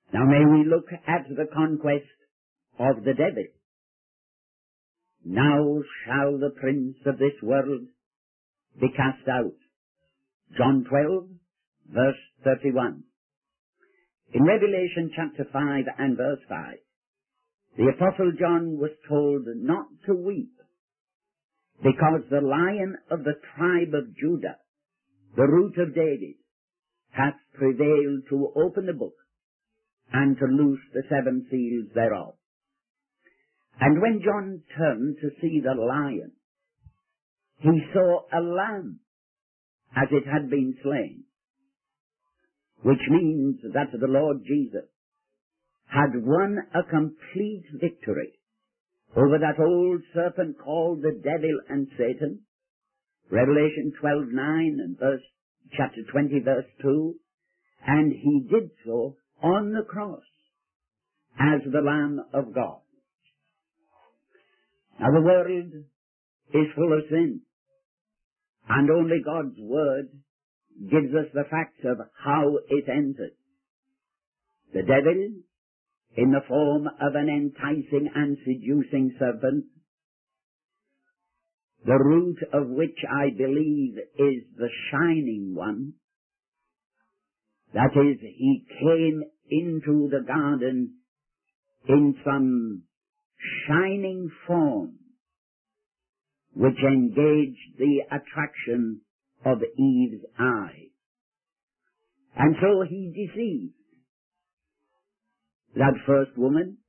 Now may we look at the conquest of the devil. Now shall the prince of this world be cast out. John 12, verse 31. In Revelation chapter 5 and verse 5, the Apostle John was told not to weep, because the Lion of the tribe of Judah, the root of David, hath prevailed to open the book and to loose the 7 seals thereof. And when John turned to see the lion, he saw a lamb as it had been slain, which means that the Lord Jesus had won a complete victory over that old serpent called the devil and Satan. Revelation 12:9 and chapter 20 verse 2. And he did so on the cross as the Lamb of God. Now the world is full of sin, and only God's Word gives us the facts of how it entered. The devil, in the form of an enticing and seducing serpent, the root of which I believe is the shining one, that is, he came into the garden in some shining form which engaged the attraction of Eve's eye. And so he deceived that first woman,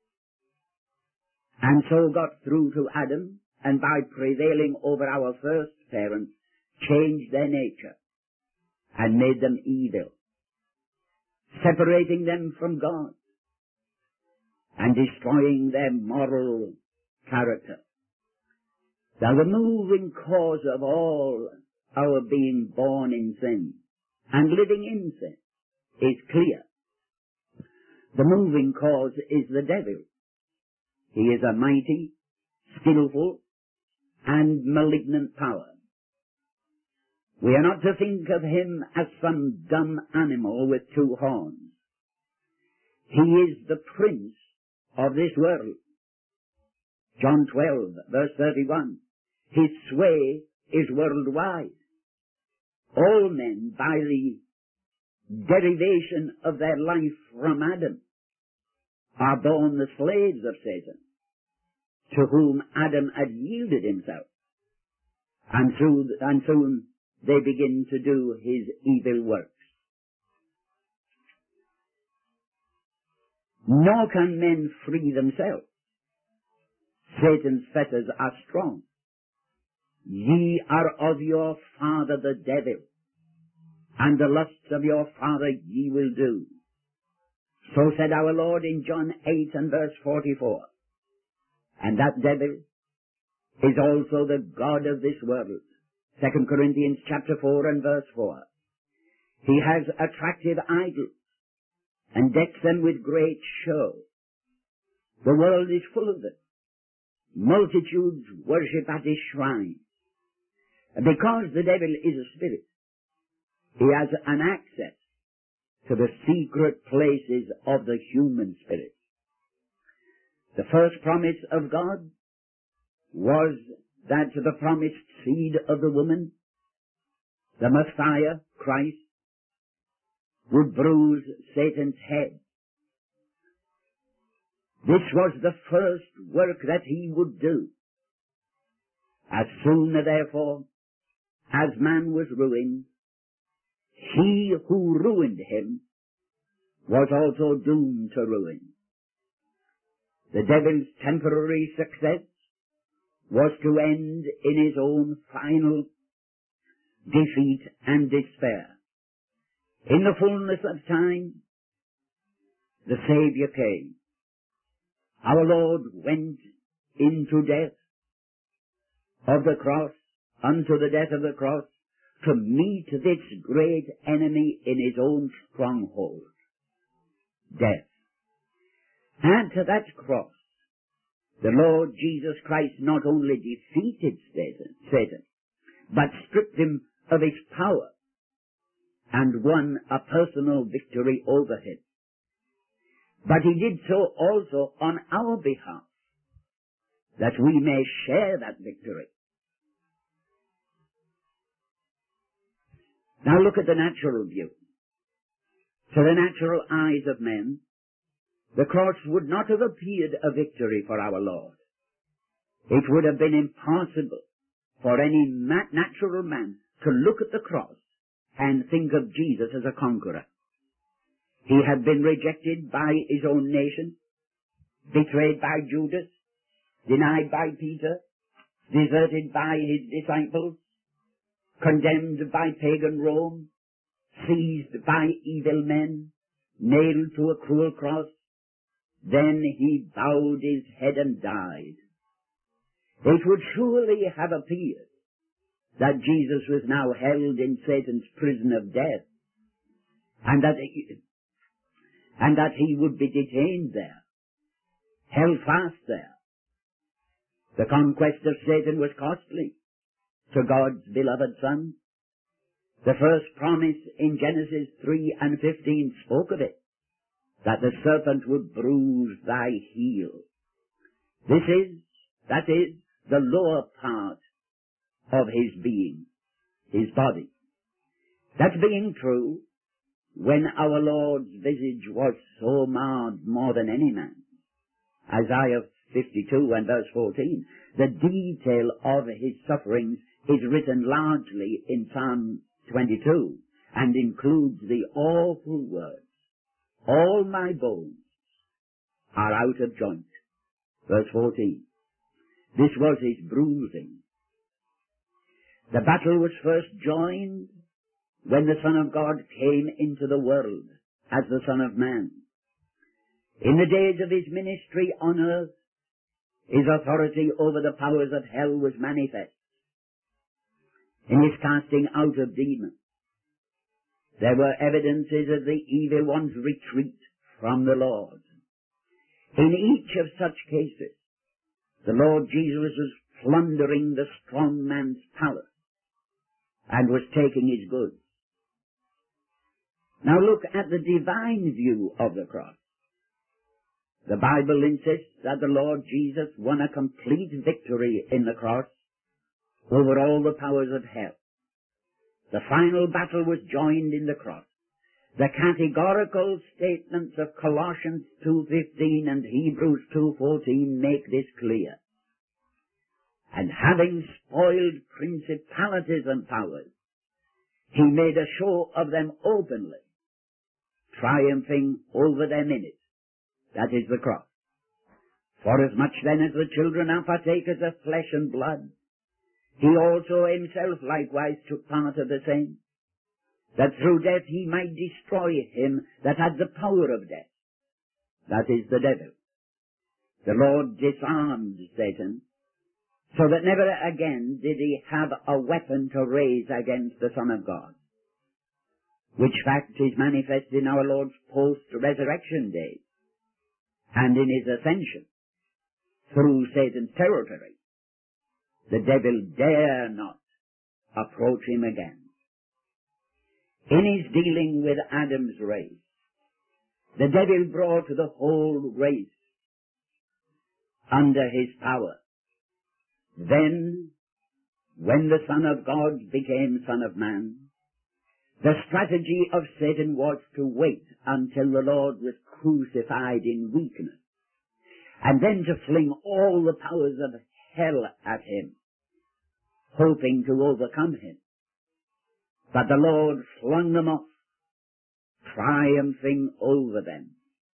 and so got through to Adam, and by prevailing over our first parents, changed their nature and made them evil, separating them from God and destroying their moral character. Now the moving cause of all our being born in sin and living in sin is clear. The moving cause is the devil. He is a mighty, skillful, and malignant power. We are not to think of him as some dumb animal with 2 horns. He is the prince of this world. John 12, verse 31. His sway is worldwide. All men, by the derivation of their life from Adam, are born the slaves of Satan, to whom Adam had yielded himself. And soon they begin to do his evil works. Nor can men free themselves. Satan's fetters are strong. Ye are of your father the devil, and the lusts of your father ye will do. So said our Lord in John 8 and verse 44. And that devil is also the god of this world. 2 Corinthians chapter 4 and verse 4. He has attractive idols and decks them with great show. The world is full of them. Multitudes worship at his shrine. Because the devil is a spirit, he has an access to the secret places of the human spirit. The first promise of God was that the promised seed of the woman, the Messiah, Christ, would bruise Satan's head. This was the first work that he would do. As soon, therefore, as man was ruined, he who ruined him was also doomed to ruin. The devil's temporary success was to end in his own final defeat and despair. In the fullness of time, the Savior came. Our Lord went into death of the cross, unto the death of the cross, to meet this great enemy in his own stronghold, death. And to that cross, the Lord Jesus Christ not only defeated Satan, but stripped him of his power and won a personal victory over him. But he did so also on our behalf, that we may share that victory. Now look at the natural view. To the natural eyes of men, the cross would not have appeared a victory for our Lord. It would have been impossible for any natural man to look at the cross and think of Jesus as a conqueror. He had been rejected by his own nation, betrayed by Judas, denied by Peter, deserted by his disciples, condemned by pagan Rome, seized by evil men, nailed to a cruel cross. Then he bowed his head and died. It would surely have appeared that Jesus was now held in Satan's prison of death, and that he would be detained there, held fast there. The conquest of Satan was costly to God's beloved Son. The first promise in Genesis 3 and 15 spoke of it, that the serpent would bruise thy heel. That is the lower part of his being, his body. That being true, when our Lord's visage was so marred more than any man, Isaiah 52 and verse 14, the detail of his sufferings is written largely in Psalm 22 and includes the awful words, all my bones are out of joint. Verse 14. This was his bruising. The battle was first joined when the Son of God came into the world as the Son of Man. In the days of his ministry on earth, his authority over the powers of hell was manifest. In his casting out of demons, there were evidences of the evil one's retreat from the Lord. In each of such cases, the Lord Jesus was plundering the strong man's palace and was taking his goods. Now look at the divine view of the cross. The Bible insists that the Lord Jesus won a complete victory in the cross over all the powers of hell. The final battle was joined in the cross. The categorical statements of Colossians 2:15 and Hebrews 2:14 make this clear. And having spoiled principalities and powers, he made a show of them openly, triumphing over them in it. That is the cross. Forasmuch then as the children are partakers of flesh and blood, he also himself likewise took part of the same, that through death he might destroy him that had the power of death, that is the devil. The Lord disarmed Satan, so that never again did he have a weapon to raise against the Son of God, which fact is manifest in our Lord's post-resurrection days, and in his ascension through Satan's territory. The devil dare not approach him again. In his dealing with Adam's race, the devil brought the whole race under his power. Then, when the Son of God became Son of Man, the strategy of Satan was to wait until the Lord was crucified in weakness, and then to fling all the powers of hell at him, hoping to overcome him. But the Lord flung them off, triumphing over them.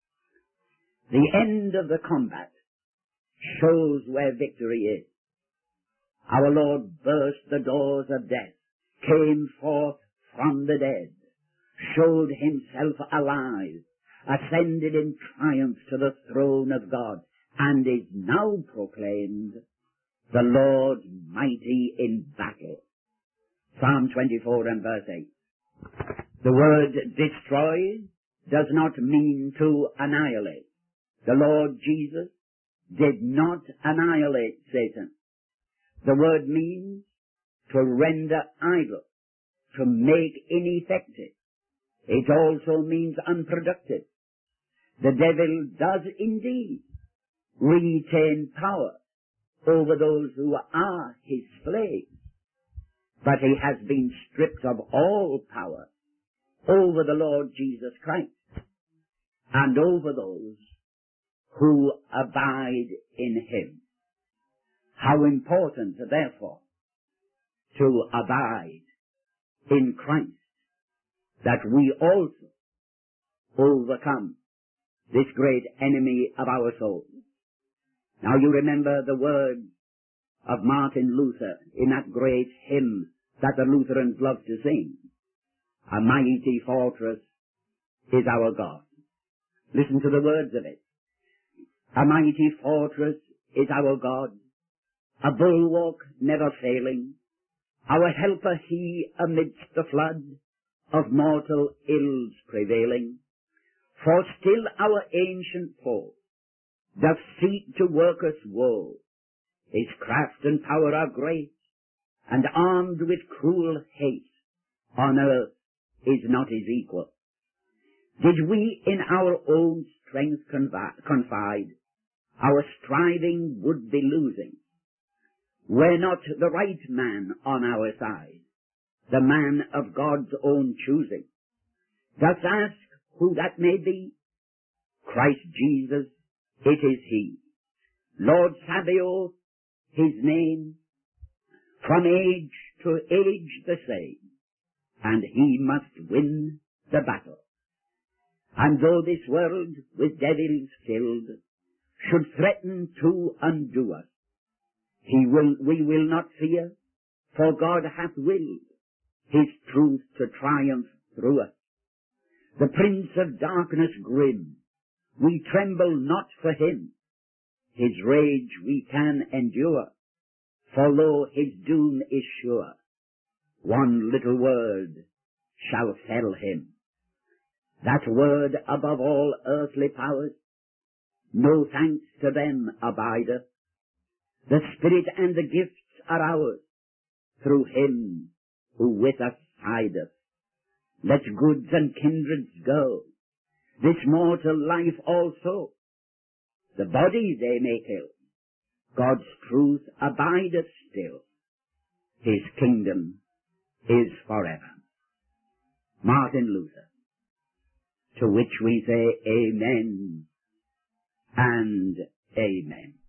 The end of the combat shows where victory is. Our Lord burst the doors of death, came forth from the dead, showed himself alive, ascended in triumph to the throne of God, and is now proclaimed the Lord mighty in battle. Psalm 24 and verse 8. The word destroy does not mean to annihilate. The Lord Jesus did not annihilate Satan. The word means to render idle, to make ineffective. It also means unproductive. The devil does indeed retain power over those who are his slaves, but he has been stripped of all power over the Lord Jesus Christ and over those who abide in him. How important, therefore, to abide in Christ, that we also overcome this great enemy of our souls. Now you remember the words of Martin Luther in that great hymn that the Lutherans love to sing. A mighty fortress is our God. Listen to the words of it. A mighty fortress is our God, a bulwark never failing, our helper he amidst the flood of mortal ills prevailing. For still our ancient foe doth seek to work us woe. His craft and power are great, and armed with cruel hate, on earth is not his equal. Did we in our own strength confide, our striving would be losing, were not the right man on our side, the man of God's own choosing. Dost ask who that may be? Christ Jesus, it is he. Lord Sabaoth, his name, from age to age the same, and he must win the battle. And though this world with devils filled should threaten to undo us, we will not fear, for God hath willed his truth to triumph through us. The prince of darkness grim, we tremble not for him. His rage we can endure, for lo, his doom is sure. One little word shall fell him. That word above all earthly powers, no thanks to them abideth. The Spirit and the gifts are ours, through him who with us hideth. Let goods and kindreds go, this mortal life also. The body they may kill, God's truth abideth still. His kingdom is forever. Martin Luther, to which we say amen and amen.